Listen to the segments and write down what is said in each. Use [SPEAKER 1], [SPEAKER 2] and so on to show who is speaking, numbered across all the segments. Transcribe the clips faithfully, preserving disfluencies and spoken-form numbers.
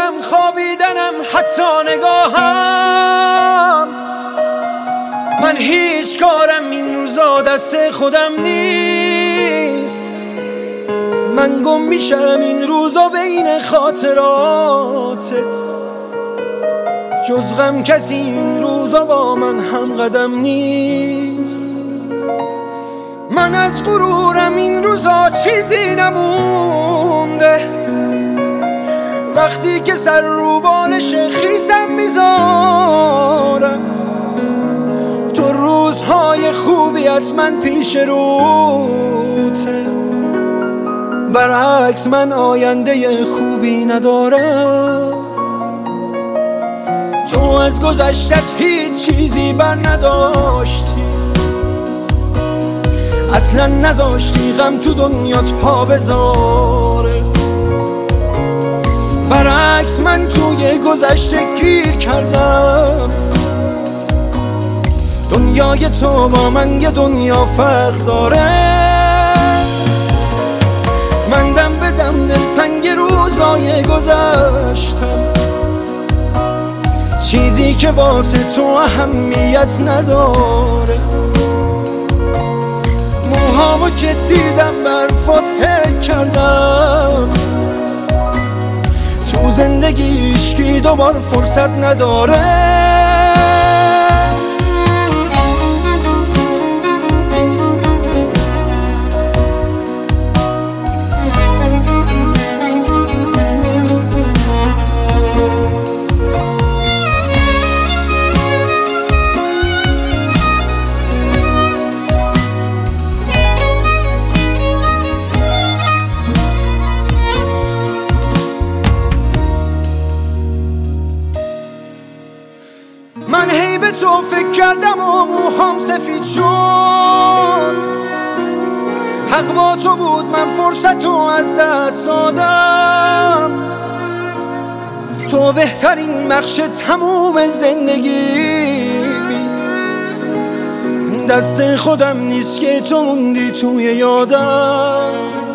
[SPEAKER 1] غرورم، خوابیدنم، حتی نگاهم. من هیچ کارم این روزا دست خودم نیست. من گم میشم این روزا بین خاطراتت. جز غم کسی این روزا با من هم قدم نیست. من از غرورم این روزا چیزی نمونده. وقتی که سر رو بالش خیسم میذارم، تو روزهای خوبیت من پیش روته. برعکس من آینده خوبی ندارم. تو از گذشتت هیچ چیزی بر نداشتی. اصلا نذاشتی غم تو دنیات پا بذاره. برعکس من توی گذشته گیر کردم. دنیای تو با من یه دنیا فرق داره. من دم به دم دلتنگ روزای گذشتم. چیزی که واسه تو اهمیت نداره. موهامو که دیدم برفات فکر کردم. تو زندگی عشقی دوبار فرصت نداره. من هی به تو فکر کردم و موهام سفید شد. حق با تو بود، من فرصت رو از دست دادم. تو بهترین بخش تموم زندگیمی. دست خودم نیست که تو موندی توی یادم.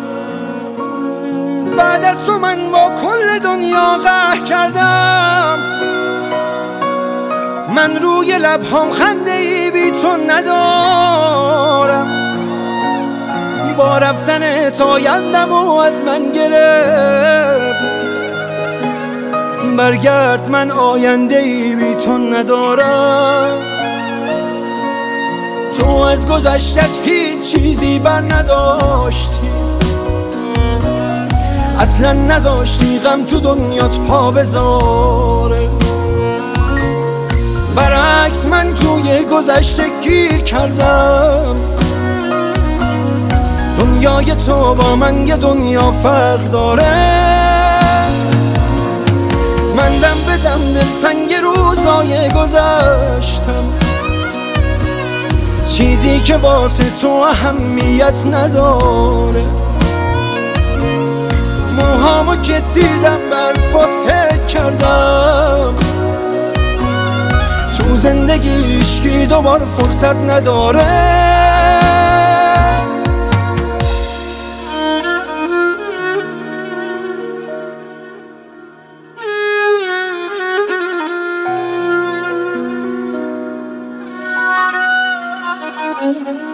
[SPEAKER 1] بعد از تو من با کل دنیا قهر کردم. من روی لبهام خنده ای بی تو ندارم. با رفتنت آیندم و از من گرفت. برگرد، من آینده ای بی تو ندارم. تو از گذشتت هیچ چیزی بر نداشتی. اصلا نذاشتی غم تو دنیات پا بذاره. برعکس من توی گذشته گیر کردم. دنیای تو با من یه دنیا فرق داره. من دم به دم دلتنگ روزای گذشتم. چیزی که واسه تو اهمیت نداره. موهامو که دیدم برفات فکر کردم. تو زندگی عشقی دوبار فرصت نداره.
[SPEAKER 2] Thank you.